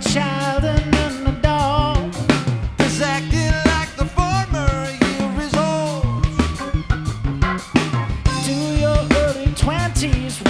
child and an adult is acting like the former you resort to your early 20s.